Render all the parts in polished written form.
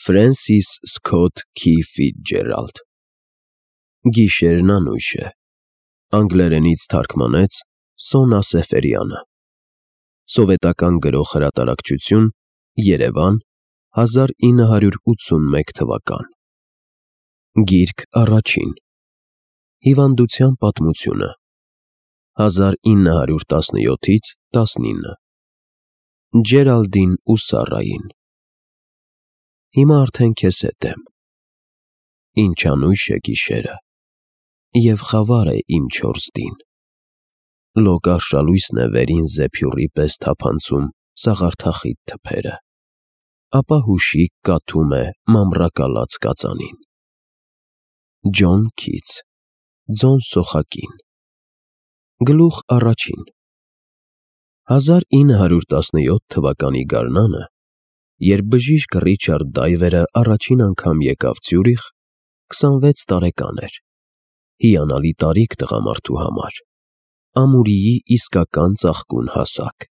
Ֆրենսիս Սքոթ Քի Ֆիցջերալդ Գիշերն անույշ է Անգլերենից թարգմանեց Սոնա Սեֆերյանը Սովետական գրող հրատարակչություն Երևան 1981 թվական Գիրք առաջին Հիվանդության պատմությունը 1917-19 Ջերալդին ու Սառային Հիմա արդեն քեզ հետ եմ Ինչ անույշ է գիշերը Եվ խավար է իմ չորսդին Լոկ արշալույսն է վերին զեփյուռի պես թափանցում սաղարթախիտ թփերը Ապա հուշիկ կաթում է մամռակալած կածանին Ջոն Քիթս Ձոն սոխակին Գլուխ առաջին 1917 թվականի գարնանը Երբ բժիշկ Ռիչարդ Դայվերը առաջին անգամ եկավ Ցյուրիխ 26 տարեկան էր Հիանալի տարիք տղամարդու համար Ամուրիի իսկական ծաղկուն հասակ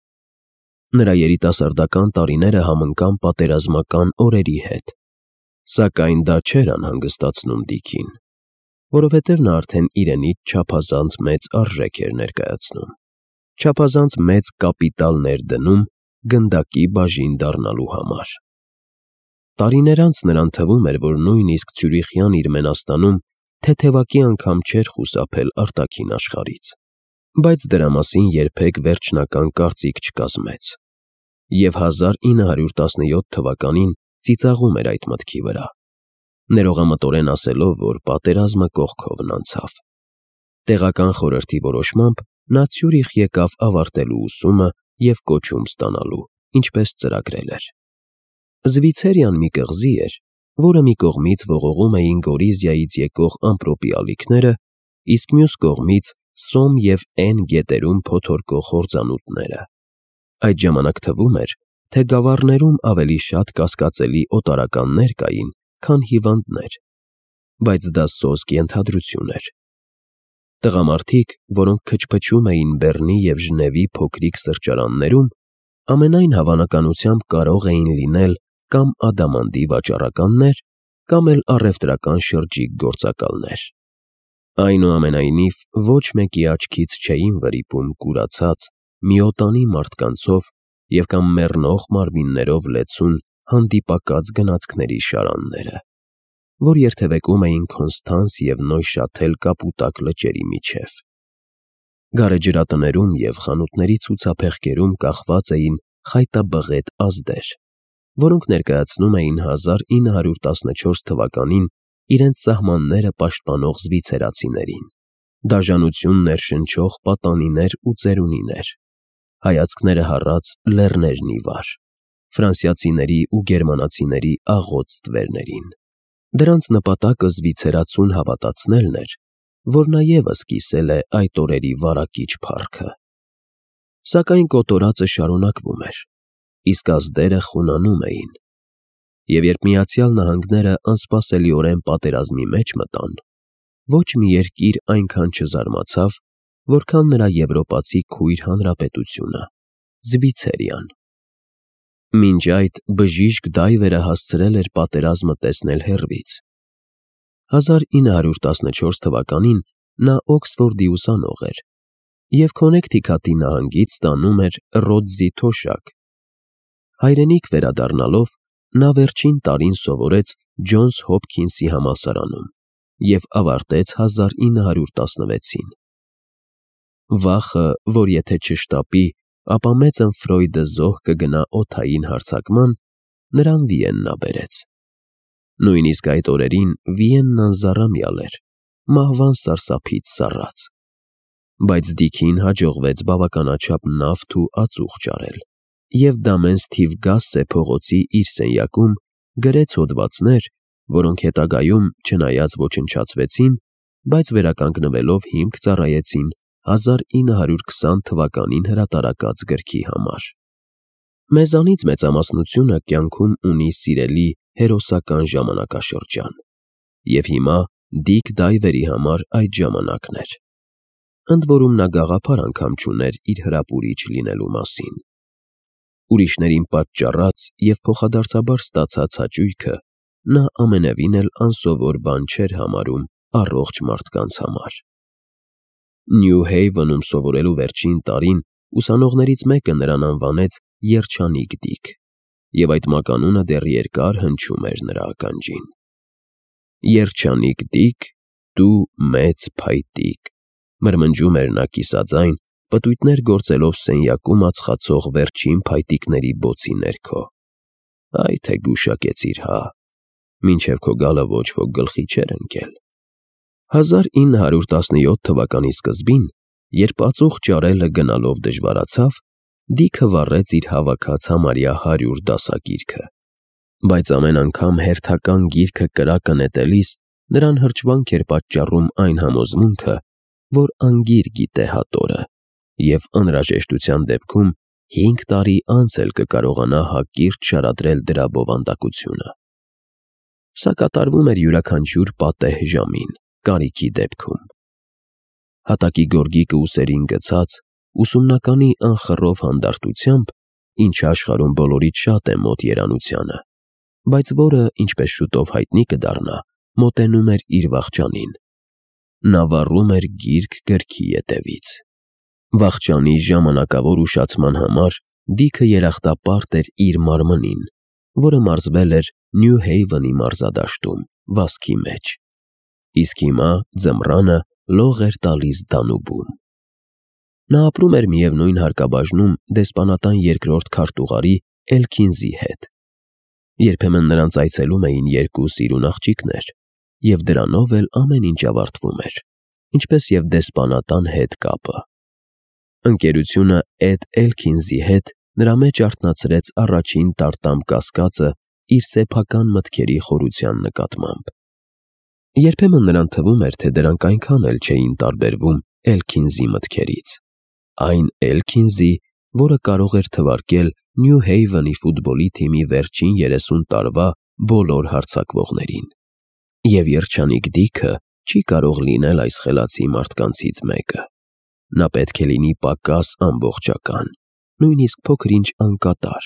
Նրա երիտասարդական տարիները համընկան պատերազմական օրերի հետ Սակայն դա չէր անհանգստացնում Դիքին Որովհետև նա արդեն իրենից չափազանց մեծ արժեք էր ներկայացնում Չափազանց մեծ կապիտալ ներդնում գնդակի բաժին դառնալու համար Տարիներ անց նրան թվում էր, որ նույնիսկ Ցյուրիխյան իր Մենաստանում թեթևակի անգամ չէր խուսափել արտաքին աշխարհից Բայց դրա մասին երբեք վերջնական կարծիք չկազմեց Եվ 1917 թվականին ծիծաղում էր այդ մտքի վրա Ներողամտորեն ասելով, որ պատերազմը կողքովն անցավ Տեղական խորհրդի որոշմամբ նա Ցյուրիխ եկավ ավարտելու ուսումը և կոչում ստանալու, ինչպես ծրագրել էր Զվիցերիան մի կղզի էր, որը մի կողմից ողողում էին Գորիզիայից եկող ամպրոպի ալիքները, իսկ մյուս կողմից Սոմ և Էն գետերում փոթորկող հորձանուտները Այդ ժամանակ թվում էր, թե գավառներում ավելի շատ կասկածելի օտարականներ կային, քան հիվանդներ, բայց դա սոսկ ենթադրություն էր Տղամարդիկ, որոնք քչփչում էին Բեռնի և Ժնևի փոքրիկ սրճարաններում, ամենայն հավանականությամբ կարող էին լինել կամ ադամանդի վաճառականներ, կամ էլ առևտրական շրջիկ գործակալներ Այնուամենայնիվ, ոչ մեկի աչքից չէին վրիպում կուրացած, միոտանի մարդկանցով և կամ մեռնող մարմիններով լեցուն հանդիպակաց գնացքների շարանները, որ երթևեկում էին Քոնստանս և Նոյշաթել կապուտակ լճերի միջև Գարեջրատներում և խանութների ցուցափեղկերում կախված էին խայտաբղետ ազդեր, որոնք ներկայացնում էին 1914 թվականին իրենց սահմանները պաշտպանող զվիցերացիներին, դաժանություն ներշնչող պատանիներ ու ծերունիներ, հայացքները հառած լեռներն ի վար, ֆրանսիացիների ու գերմանացիների աղոտ ստվերներին Դրանց նպատակը զվիցերացուն հավատացնելն էր, որ նա ևս կիսել է այդ օրերի վարակիչ փառքը Սակայն կոտորածը շարունակվում էր, իսկ ազդերը խունանում էին Եվ երբ Միացյալ Նահանգները անսպասելիորեն պատերազմի մեջ մտան, ոչ մի երկիր այնքան չզարմացավ, որքան նրա եվրոպացի քույր հանրապետությունը՝ Զվիցերիան Մինչ այդ բժիշկ Դայվերը հասցրել էր պատերազմը տեսնել հեռվից 1914 թվականին նա Օքսֆորդի ուսանող էր և Քոնեքթիքաթի նահանգից ստանում էր Ռոդզի թոշակ Հայրենիք վերադառնալով նա վերջին տարին սովորեց Ջոնս Հոփքինսի համալսարանում և ավարտեց 1916-ին Վախը, որ եթե չշտապի, ապա Մեծենֆրոյդը զոհ կգնա օդային հարձակման, նրան Վիեննա բերեց Նույնիսկ այդ օրերին Վիեննան զառամյալ էր, մահվան սարսափից սառած Բայց Դիքին հաջողվեց բավականաչափ նավթ ու ածուխ ճարել և Դամենսթիվ Գասսե փողոցի իր սենյակում գրեց հոդվածներ, որոնք հետագայում, չնայած ոչնչացվեցին, բայց վերականգնվելով հիմք ծառայեցին 1920 թվականին հրատարակած գրքի համար Մեզանից մեծամասնությունը կյանքում ունի սիրելի հերոսական ժամանակաշրջան և հիմա Դիկ Դայվերի համար այդ ժամանակն էր Ընդ որում նա գաղափար անգամ չուներ իր հրապուրիչ լինելու մասին ուրիշներին պատճառած և փոխադարձաբար ստացած հաճույքը նա ամենևին էլ անսովոր բան չէր համարում առողջ մարդկանց համար։ Նյու Հեյվենում սովորելու վերջին տարին ուսանողներից մեկը նրան անվանեց Երջանիկ Դիկ, և այդ մականունը դեռ երկար հնչում էր նրա ականջին։ Երջանիկ Դիկ, դու մեծ փայտիկ, մրմնջում էր նա կիսաձայն, պտույտներ գործելով սենյակում ածխացող վերջին փայտիկների բոցի ներքո։ Այ թե գուշակեցիր հա, մինչև քո գալը ոչ ոք գլխի չէր ընկել։ 1917 թվականի սկզբին, երբ ածուխ ճարելը գնալով դժվարացավ, Դիքը վառեց իր հավաքած համարյա 100 դասագիրքը, բայց ամեն անգամ հերթական գիրքը կրակը նետելիս նրան հրճվանք էր պատճառում այն համոզմունքը, որ անգիր գիտե հատորը, և անհրաժեշտության դեպքում 5 տարի անց էլ կկարողանա հակիրճ շարադրել դրա բովանդակությունը։ Սա կատարվում էր յուրաքանչյուր պատեհ ժամին, կարիքի դեպքում։ Հատակի գորգիկը ուսերին գցած, ուսումնականի անխռով հանդարտությամբ, ինչը աշխարհում բոլորից շատ է մոտ երանությանը, բայց որը, ինչպես շուտով հայտնի կդառնա, մոտենում էր իր վախճանին։ Նա վառում էր գիրք գրքի ետևից։ Վախճանի ժամանակավոր ուշացման համար Դիքը երախտապարտ էր իր մարմնին, որը մարզվել էր Նյու Հեյվենի մարզադաշտում, վազքի մեջ, իսկ հիմա ձմռանը լող էր տալիս Դանուբում։ Նա ապրում էր միևնույն հարկաբաժնում դեսպանատան երկրորդ քարտուղարի Էլքինզի հետ։ Երբեմն նրանց այցելում էին երկու սիրուն աղջիկներ, և դրանով էլ ամեն ինչ ավարտվում էր, ինչպես և դեսպանատան հետ կապը։ Ընկերությունը Էդ Էլքինզի հետ նրա մեջ արթնացրեց առաջին տարտամ կասկածը իր սեփական մտքերի խորության նկատմամբ։ Երբեմն նրան թվում էր, թե դրանք այնքան էլ չէին տարբերվում Էլքինզի մտքերից։ Այն Էլքինզի, որը կարող էր թվարկել Նյու Հեյվենի ֆուտբոլի թիմի վերջին 30 տարվա բոլոր հարձակվողներին։ Եվ Երջանիկ Դիքը չի կարող լինել այս խելացի մարդկանցից մեկը։ Նա պետք է լինի պակաս ամբողջական, նույնիսկ փոքր-ինչ անկատար։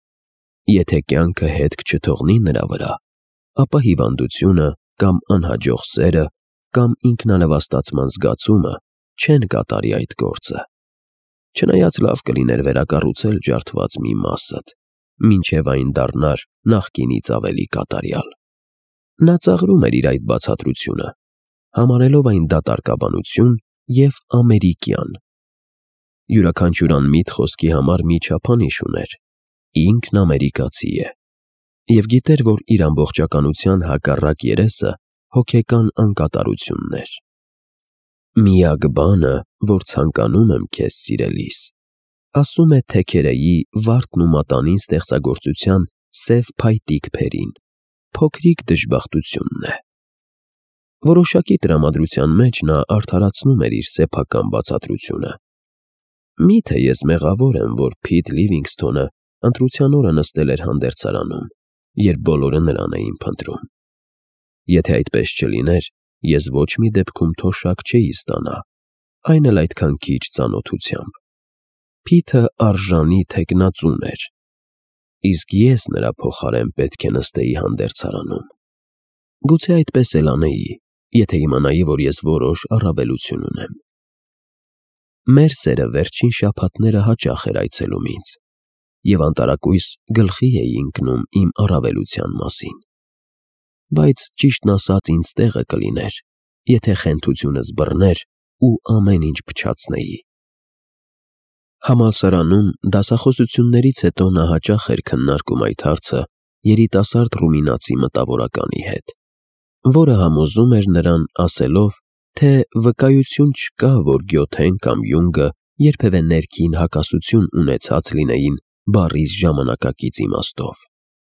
Եթե կյանքը հետք չթողնի նրա վրա, ապա հիվանդությունը կամ անհաջող սերը կամ ինքնանվաստացման զգացումը չեն կատարի այդ գործը։ Չնայած լավ կլիներ վերակառուցել ջարդված մի մասդ, մինչև այն դառնար նախկինից ավելի կատարյալ։ Նա ծաղրում էր իր այդ բացատրությունը, համարելով այն դատարկաբանություն և ամերիկյան։ Յուրաքանչյուր անմիտ խոսքի համար մի չափանիշ ուներ։ Ինքն ամերիկացի է, և գիտեր, որ իր ամբողջականության հակառակ երեսը հոգեկան անկատարությունն էր։ Միակ բանը, որ ցանկանում եմ քեզ սիրելիս, ասում է Թեքերեի վարդն ու մատանին ստեղծագործության սև փայտիկ փերին, փոքրիկ դժբախտությունն է։ Որոշակի տրամադրության մեջ նա արդարացնում էր իր սեփական բացատրությունը։ Միթե ես մեղավոր եմ, որ Փիթ Լիվինգսթոնը ընտրության օրը նստել էր հանդերձարանում, երբ բոլորը նրան էին փնտրում։ Եթե այդպես չլիներ, ես ոչ մի դեպքում թոշակ չէի ստանա, այն էլ այդքան քիչ ծանոթությամբ։ Փիթը արժանի թեկնածուն էր, իսկ ես նրա փոխարեն պետք է նստեի հանդերձարանում։ Գուցե այդպես էլ անեի, եթե իմանայի, որ ես որոշ առավելություն ունեմ։ Մեր սերը վերջին շաբաթները հաճախ էր այցելում ինձ, և անտարակույս գլխի էի ընկնում իմ առավելության մասին։ Բայց ճիշտն ասած ինձ տեղը կլիներ, եթե խենթությունս բռներ ու ամեն ինչ փչացնեի։ Համալսարանում դասախոսություններից հետո նա հաճախ էր քննարկում այդ հարցը երիտասարդ ռումինացի մտավորականի հետ, որը համոզում էր նրան ասելով, թե վկայություն չկա, որ Գյոթեն կամ Յունգը երբևէ ներքին հակասություն ունեցած լինեին բառիս ժամանակակից իմաստով։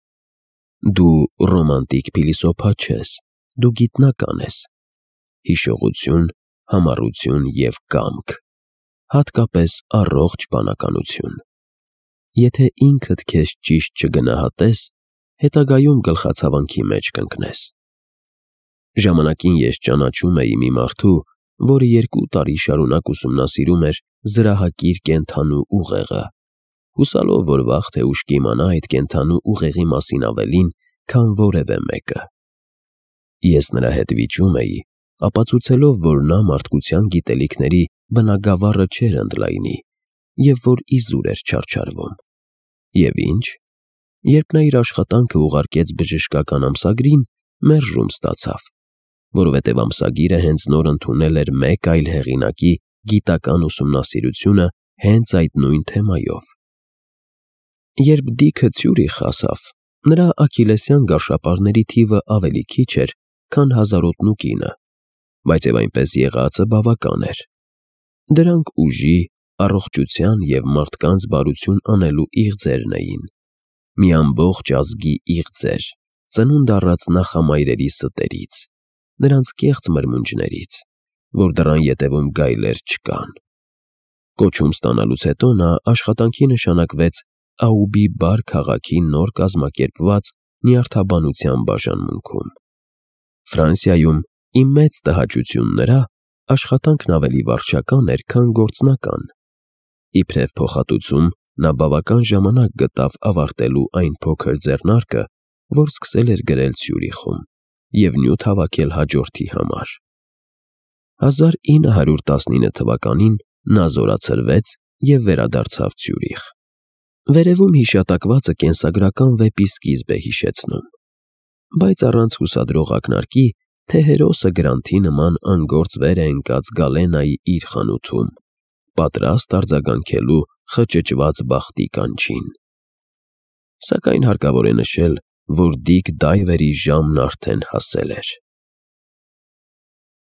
Դու ռոմանտիկ փիլիսոփա չես, դու գիտնական ես։ Հիշողություն, համառություն և կամք, հատկապես առողջ բանականություն։ Եթե ինքդ քեզ ճիշտ չգնահատես, հետագայում գլխացավանքի մեջ կընկնես։ Ժամանակին ես ճանաչում էի մի մարդու, որը 2 տարի շարունակ ուսումնասիրում էր զրահակիր կենդանու ուղեղը, հուսալով, որ վաղ թե ուշ կիմանա այդ կենդանու ուղեղի մասին ավելին, քան որևէ մեկը։ Ես նրա հետ վիճում էի, ապացուցելով, որ նա մարդկության գիտելիքների բնագավառը չէր ընդլայնի և որ իզուր էր չարչարվում։ Եվ ինչ, երբ նա իր աշխատանքը ուղարկեց բժշկական ամսագրին, մերժում ստացավ, որովհետև ամսագիրը հենց նոր ընդունել էր մեկ այլ հեղինակի գիտական ուսումնասիրությունը հենց այդ նույն թեմայով։ Երբ Դիքը Ցյուրիխ հասավ, նրա աքիլեսյան գարշապարների թիվը ավելի քիչ էր, քան հազարոտնուկինը, բայց և այնպես եղածը բավական էր։ Դրանք ուժի, առողջության և մարդկանց բարություն անելու իղձերն էին, մի ամբողջ ազգի իղձեր, ծնունդ առած նախամայրերի ստերից, նրանց կեղծ մրմունջներից, որ դռան ետևում գայլեր չկան։ Կոչում ստանալուց հետո նա աշխատանքի նշանակվեց Աուբի Բար քաղաքի նոր կազմակերպված նյարդաբանության բաժանմունքում։ Ֆրանսիայում, ի մեծ տհաճություն նրա, աշխատանքն ավելի վարչական էր, քան գործնական։ Իբրև փոխհատուցում, նա բավական ժամանակ գտավ ավարտելու այն փոքր ձեռնարկը, որ սկսել էր գրել Ցյուրիխում, և նյութ հավաքել հաջորդի համար։ 1919 թվականին նա զորացրվեց և վերադարձավ Ցյուրիխ։ Վերևում հիշատակվածը կենսագրական վեպի սկիզբ է հիշեցնում, բայց առանց հուսադրող ակնարկի, թե հերոսը Գրանթի նման անգործ վեր է ընկած Գալենայի իր խանութում, պատրաստ արձագանքելու խճճված բախտի կանչին։ Սակայն հարկավոր է նշել, որ Դիկ Դայվերի ժամն արդեն հասել էր։